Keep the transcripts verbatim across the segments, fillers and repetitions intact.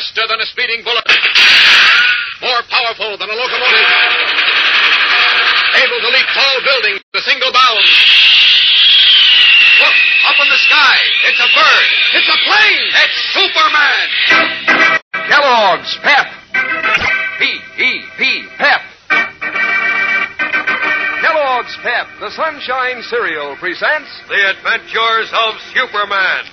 Faster than a speeding bullet. More powerful than a locomotive. Able to leap tall buildings with a single bound. Look, up in the sky. It's a bird. It's a plane. It's Superman. Kellogg's Pep. P E P, Pep. Kellogg's Pep, the Sunshine Cereal, presents The Adventures of Superman.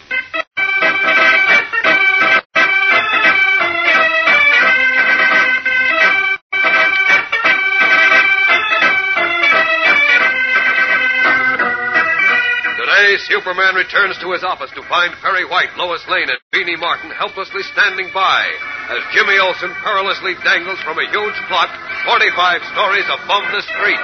Today, Superman returns to his office to find Perry White, Lois Lane, and Beanie Martin helplessly standing by as Jimmy Olsen perilously dangles from a huge clock forty-five stories above the street.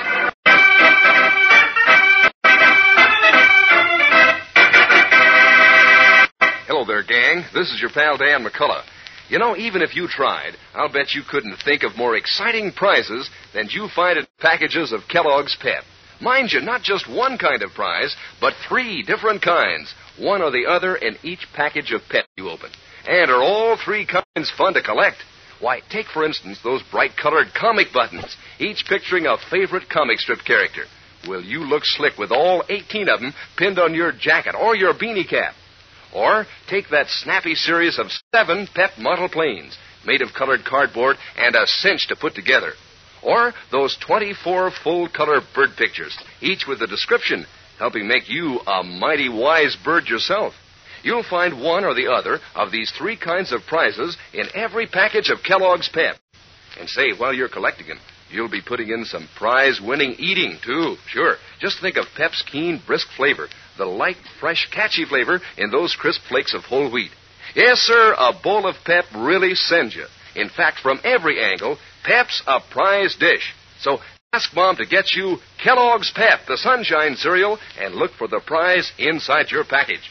Hello there, gang. This is your pal Dan McCullough. You know, even if you tried, I'll bet you couldn't think of more exciting prizes than you find in packages of Kellogg's Pep. Mind you, not just one kind of prize, but three different kinds, one or the other in each package of Pep you open. And are all three kinds fun to collect? Why, take, for instance, those bright-colored comic buttons, each picturing a favorite comic strip character. Will you look slick with all eighteen of them pinned on your jacket or your beanie cap? Or take that snappy series of seven Pep model planes, made of colored cardboard and a cinch to put together. Or those twenty-four full-color bird pictures, each with a description, helping make you a mighty wise bird yourself. You'll find one or the other of these three kinds of prizes in every package of Kellogg's Pep. And say, while you're collecting them, you'll be putting in some prize-winning eating, too. Sure, just think of Pep's keen, brisk flavor, the light, fresh, catchy flavor in those crisp flakes of whole wheat. Yes, sir, a bowl of Pep really sends you. In fact, from every angle, Pep's a prize dish. So ask Mom to get you Kellogg's Pep, the Sunshine Cereal, and look for the prize inside your package.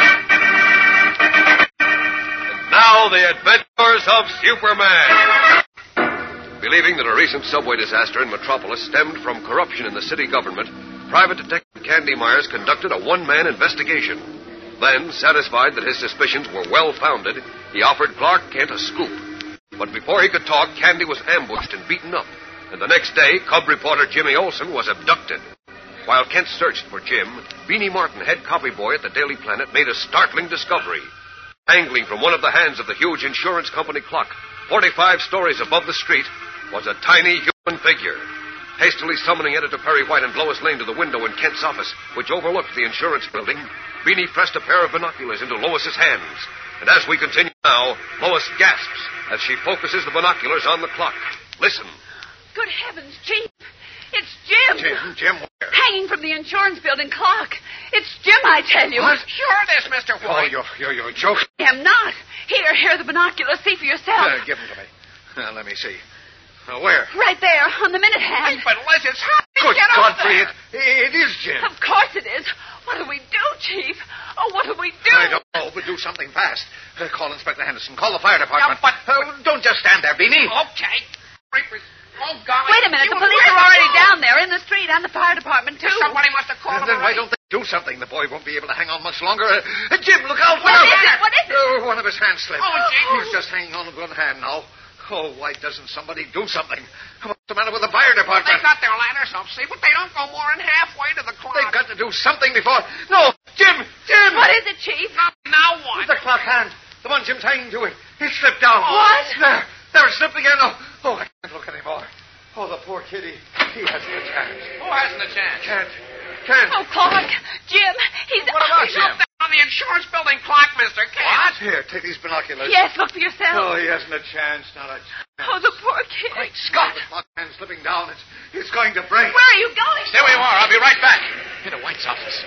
And now, the Adventures of Superman. Believing that a recent subway disaster in Metropolis stemmed from corruption in the city government, Private Detective Candy Myers conducted a one-man investigation. Then, satisfied that his suspicions were well-founded, he offered Clark Kent a scoop. But before he could talk, Candy was ambushed and beaten up. And the next day, Cub reporter Jimmy Olsen was abducted. While Kent searched for Jim, Beanie Martin, head copy boy at the Daily Planet, made a startling discovery. Dangling from one of the hands of the huge insurance company clock, forty-five stories above the street, was a tiny human figure. Hastily summoning Editor Perry White and Lois Lane to the window in Kent's office, which overlooked the insurance building, Beanie pressed a pair of binoculars into Lois's hands. And as we continue now, Lois gasps as she focuses the binoculars on the clock. Listen. Good heavens, Chief. It's Jim. Jim? Jim where? Hanging from the insurance building clock. It's Jim, I tell you. What? Sure it is, Mister White. Oh, you're, you're, you're joking. I am not. Here, here are the binoculars. See for yourself. Uh, give them to me. Uh, let me see. Uh, where? Right there, on the minute hand. Hey, but Liz, it's hot. Good Get up Godfrey, there. it, it is Jim. Of course it is. What do we do, Chief? Oh, what do we do? I don't know, but do something fast. Uh, call Inspector Henderson. Call the fire department. Yeah, but- Uh, don't just stand there, Beanie. Okay. Creepers. Oh, golly. Wait a minute. He The was police right are already along. down there in the street and the fire department, too. Somebody must have called And him then why already. don't they do something? The boy won't be able to hang on much longer. Uh, uh, Jim, look out. What look is out. it? What is it? Oh, one of his hands slipped. Oh, gee. He's just hanging on with one hand now. Oh, why doesn't somebody do something? What's the matter with the fire department? They got their ladders up, see, but they don't go more than halfway to the clock. They've got to do something before... No! Jim! Jim! What is it, Chief? Now, now what? The clock hand. The one Jim's hanging to it. He slipped down. What? There. There, it slipped again. Oh, oh, I can't look anymore. Oh, the poor kitty. He hasn't a chance. Who hasn't a chance? Can't. Can't. Oh, Clark. Jim. He's... What about he's Jim? up On the insurance building clock, Mister Kent. What? Here, take these binoculars. there. Yes, look for yourself. Oh, he hasn't a chance. Not a chance. Oh, the poor kid. Great Scott! The clock hand's slipping down. It's, it's going to break. Where are you going? Stay where you are. I'll be right back. Into White's office.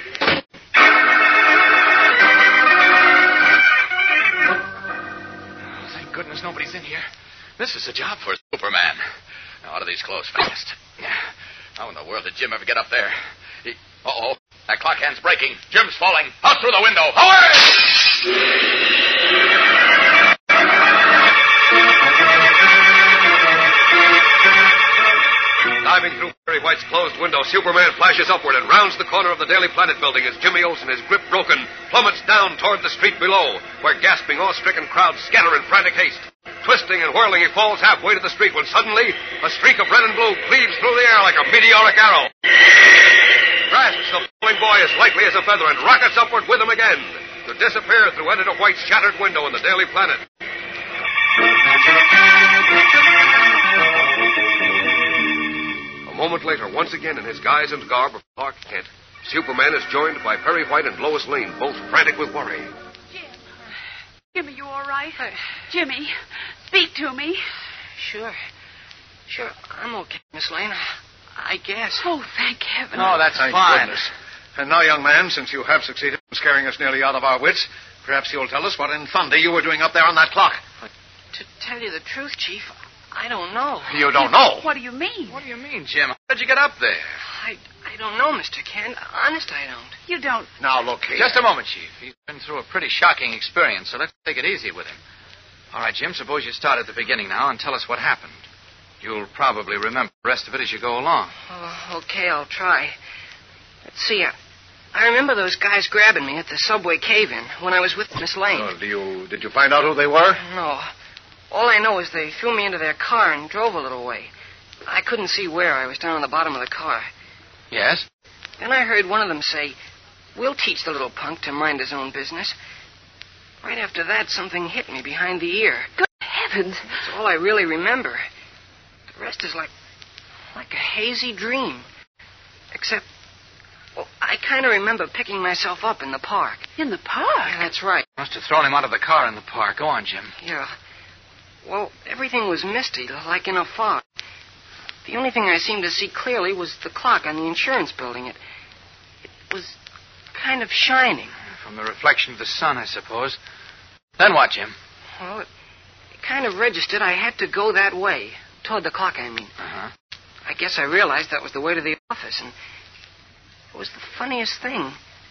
Oh, thank goodness nobody's in here. This is a job for Superman. Now, out of these clothes fast. How in the world did Jim ever get up there? He... Uh-oh. That clock hand's breaking. Jim's falling. Out through the window. Away! Diving through Perry White's closed window, Superman flashes upward and rounds the corner of the Daily Planet building as Jimmy Olsen, his grip broken, plummets down toward the street below, where gasping, awe-stricken crowds scatter in frantic haste. Twisting and whirling, he falls halfway to the street when suddenly a streak of red and blue cleaves through the air like a meteoric arrow. Grasps the falling boy as lightly as a feather and rockets upward with him again, to disappear through Editor White's shattered window in the Daily Planet. A moment later, once again in his guise and garb of Clark Kent, Superman is joined by Perry White and Lois Lane, both frantic with worry. Jim. Jimmy, you all right? Uh, Jimmy, speak to me. Sure. Sure, I'm okay, Miss Lane. I guess. Oh, thank heaven. Oh, that's Thank fine. goodness. And now, young man, since you have succeeded in scaring us nearly out of our wits, perhaps you'll tell us what in thunder you were doing up there on that clock. But to tell you the truth, Chief, I don't know. You don't know? What do you mean? What do you mean, Jim? How did you get up there? I, I don't know, Mister Kent. Honest, I don't. You don't. Now, look here. Just a moment, Chief. He's been through a pretty shocking experience, so let's take it easy with him. All right, Jim, suppose you start at the beginning now and tell us what happened. You'll probably remember the rest of it as you go along. Oh, okay, I'll try. Let's see. I, I remember those guys grabbing me at the subway cave-in when I was with Miss Lane. Oh, do you, did you find out who they were? No. All I know is they threw me into their car and drove a little way. I couldn't see where. I was down on the bottom of the car. Yes? Then I heard one of them say, "We'll teach the little punk to mind his own business." Right after that, something hit me behind the ear. Good heavens. That's all I really remember. The rest is like, like a hazy dream. Except, well, I kind of remember picking myself up in the park. In the park? Yeah, that's right. Must have thrown him out of the car in the park. Go on, Jim. Yeah. Well, everything was misty, like in a fog. The only thing I seemed to see clearly was the clock on the insurance building. It, it was kind of shining. From the reflection of the sun, I suppose. Then what, Jim? Well, it, it kind of registered I had to go that way. Toward the clock, I mean. Uh-huh. I guess I realized that was the way to the office, and it was the funniest thing.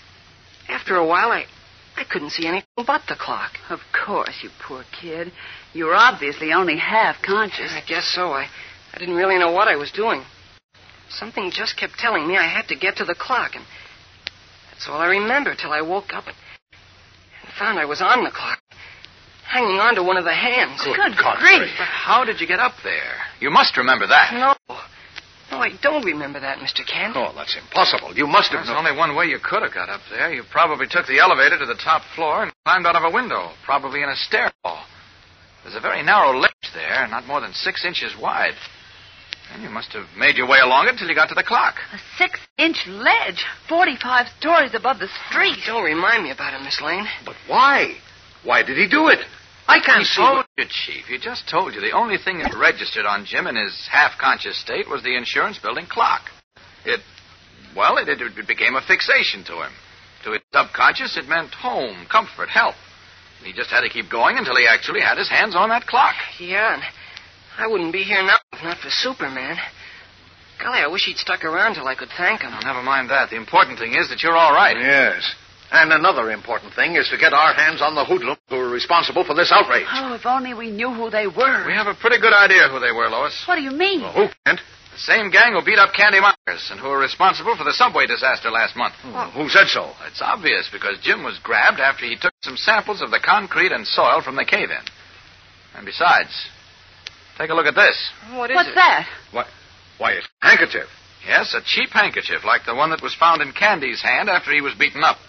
After a while, I, I couldn't see anything but the clock. Of course, you poor kid. You were obviously only half conscious. I guess so. I, I didn't really know what I was doing. Something just kept telling me I had to get to the clock, and that's all I remember till I woke up and, and found I was on the clock, hanging on to one of the hands. Good, Good grief. But how did you get up there? You must remember that. No. No, I don't remember that, Mister Kent. Oh, that's impossible. You must have There's known. only one way you could have got up there. You probably took the elevator to the top floor and climbed out of a window, probably in a stairwell. There's a very narrow ledge there, not more than six inches wide. And you must have made your way along it till you got to the clock. A six-inch ledge, forty-five stories above the street. Oh, don't remind me about it, Miss Lane. But why? Why did he do it? I can't He see. told what- you, Chief. He just told you the only thing that registered on Jim in his half-conscious state was the insurance building clock. It, well, it, it, it became a fixation to him. To his subconscious, it meant home, comfort, help. He just had to keep going until he actually had his hands on that clock. Yeah, and I wouldn't be here now if not for Superman. Golly, I wish he'd stuck around till I could thank him. Now, never mind that. The important thing is that you're all right. Yes. And another important thing is to get our hands on the hoodlums who are responsible for this outrage. Oh, if only we knew who they were. We have a pretty good idea who they were, Lois. What do you mean? Well, who, Kent? The same gang who beat up Candy Myers and who were responsible for the subway disaster last month. Well, who said so? It's obvious because Jim was grabbed after he took some samples of the concrete and soil from the cave-in. And besides, take a look at this. What is What's it? that? Why, why, it's a handkerchief. Yes, a cheap handkerchief like the one that was found in Candy's hand after he was beaten up.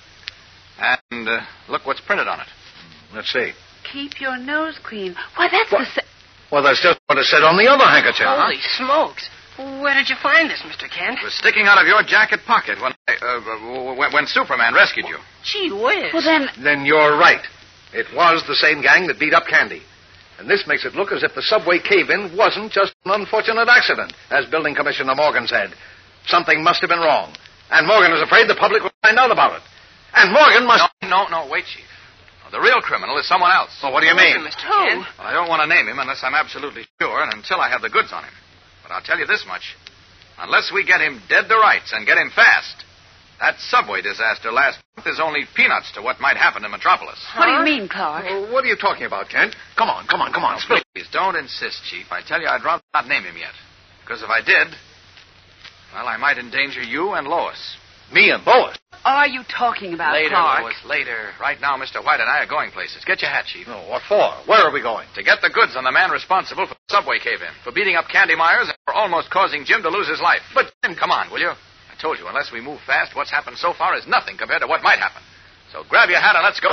And uh, look what's printed on it. Let's see. Keep your nose clean. Why, that's What? the sa- Well, that's just what it said on the other handkerchief. Holy smokes. Where did you find this, Mister Kent? It was sticking out of your jacket pocket when I, uh, when, when Superman rescued you. Gee whiz. Well, then, Then you're right. It was the same gang that beat up Candy. And this makes it look as if the subway cave-in wasn't just an unfortunate accident, as Building Commissioner Morgan said. Something must have been wrong. And Morgan is afraid the public will find out about it. And Morgan must... No, no, no, wait, Chief. The real criminal is someone else. Well, what do you mean? Mister Who? Kent. Well, I don't want to name him unless I'm absolutely sure and until I have the goods on him. But I'll tell you this much. Unless we get him dead to rights and get him fast, that subway disaster last month is only peanuts to what might happen in Metropolis. what do you mean, Clark? Well, what are you talking about, Kent? Come on, come on, come on. Now, Spill. please, don't insist, Chief. I tell you, I'd rather not name him yet. Because if I did, Well, I might endanger you and Lois. Me and Lois? Are you talking about Later, Clark? Lois, later. Right now, Mister White and I are going places. Get your hat, Chief. No, what for? Where are we going? To get the goods on the man responsible for the subway cave-in, for beating up Candy Myers, and for almost causing Jim to lose his life. But, Jim, come on, will you? I told you, unless we move fast, what's happened so far is nothing compared to what might happen. So grab your hat and let's go.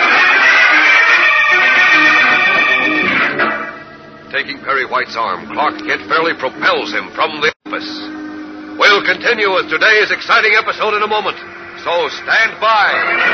Taking Perry White's arm, Clark Kent fairly propels him from the office. We'll continue with today's exciting episode in a moment, so stand by.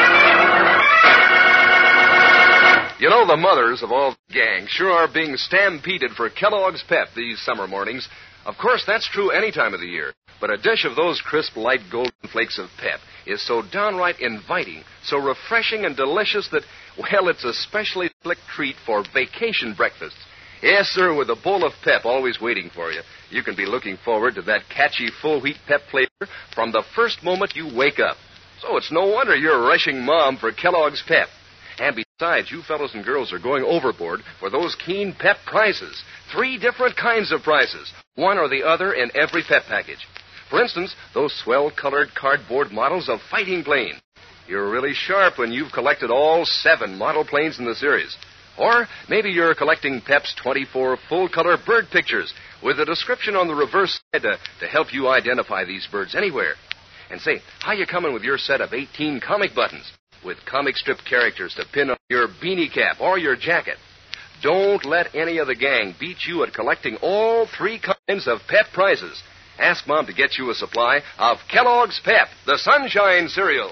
You know, the mothers of all the gang sure are being stampeded for Kellogg's Pep these summer mornings. Of course, that's true any time of the year. But a dish of those crisp, light golden flakes of Pep is so downright inviting, so refreshing and delicious that, well, it's a specially slick treat for vacation breakfasts. Yes, sir, with a bowl of Pep always waiting for you, you can be looking forward to that catchy full wheat Pep flavor from the first moment you wake up. So it's no wonder you're rushing Mom for Kellogg's Pep. And besides, you fellows and girls are going overboard for those keen Pep prizes. Three different kinds of prizes, one or the other in every Pep package. For instance, those swell-colored cardboard models of fighting planes. You're really sharp when you've collected all seven model planes in the series. Or maybe you're collecting Pep's twenty-four full-color bird pictures with a description on the reverse side to, to help you identify these birds anywhere. And say, how you coming with your set of eighteen comic buttons with comic strip characters to pin on your beanie cap or your jacket? Don't let any of the gang beat you at collecting all three kinds of Pep prizes. Ask Mom to get you a supply of Kellogg's Pep, the Sunshine cereal.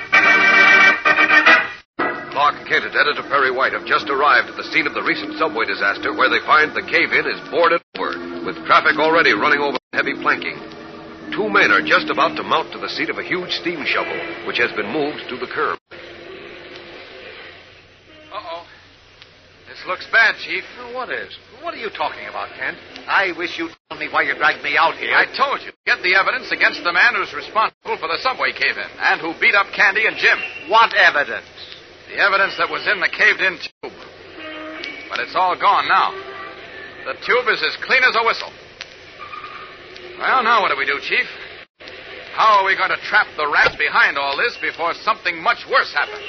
Clark Kent and Editor Perry White have just arrived at the scene of the recent subway disaster where they find the cave-in is boarded over, with traffic already running over heavy planking. Two men are just about to mount to the seat of a huge steam shovel, which has been moved to the curb. Uh-oh. This looks bad, Chief. Well, what is? What are you talking about, Kent? I wish you'd tell me why you dragged me out here. I told you. Get the evidence against the man who's responsible for the subway cave-in and who beat up Candy and Jim. What evidence? The evidence that was in the caved-in tube. But it's all gone now. The tube is as clean as a whistle. Well, now what do we do, Chief? How are we going to trap the rats behind all this before something much worse happens?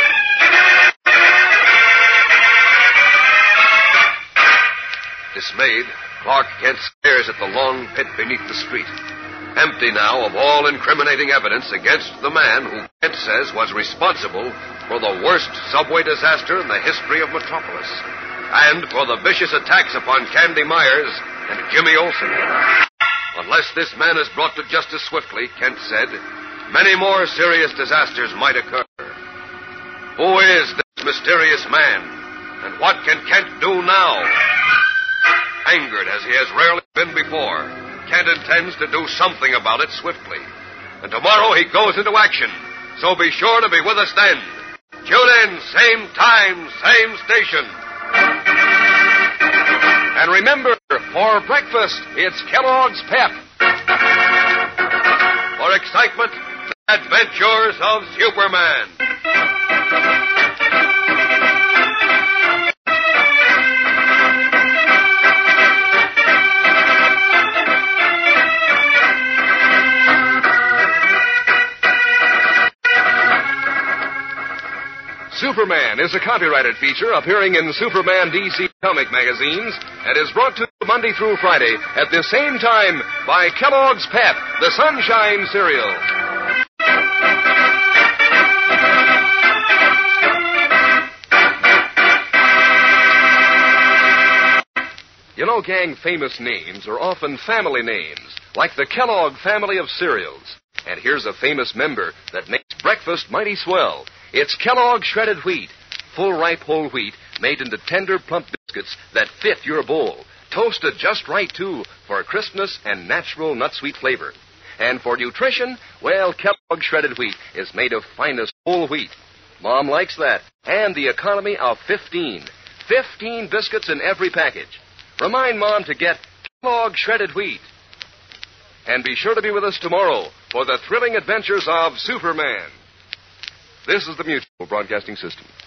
Dismayed, Clark Kent stares at the long pit beneath the street, empty now of all incriminating evidence against the man who Kent says was responsible for the worst subway disaster in the history of Metropolis, and for the vicious attacks upon Candy Myers and Jimmy Olsen. Unless this man is brought to justice swiftly, Kent said, many more serious disasters might occur. Who is this mysterious man, and what can Kent do now? Angered as he has rarely been before, Kent intends to do something about it swiftly. And tomorrow he goes into action, so be sure to be with us then. Tune in, same time, same station. And remember, for breakfast, it's Kellogg's Pep. For excitement, the adventures of Superman. Superman is a copyrighted feature appearing in Superman D C comic magazines and is brought to you Monday through Friday at the same time by Kellogg's Pep, the Sunshine cereal. You know, gang, famous names are often family names, like the Kellogg family of cereals. And here's a famous member that makes breakfast mighty swell. It's Kellogg shredded wheat, full ripe whole wheat made into tender plump biscuits that fit your bowl. Toasted just right, too, for crispness and natural nut sweet flavor. And for nutrition, well, Kellogg shredded wheat is made of finest whole wheat. Mom likes that. And the economy of fifteen. Fifteen biscuits in every package. Remind Mom to get Kellogg shredded wheat. And be sure to be with us tomorrow for the thrilling adventures of Superman. This is the Mutual Broadcasting System.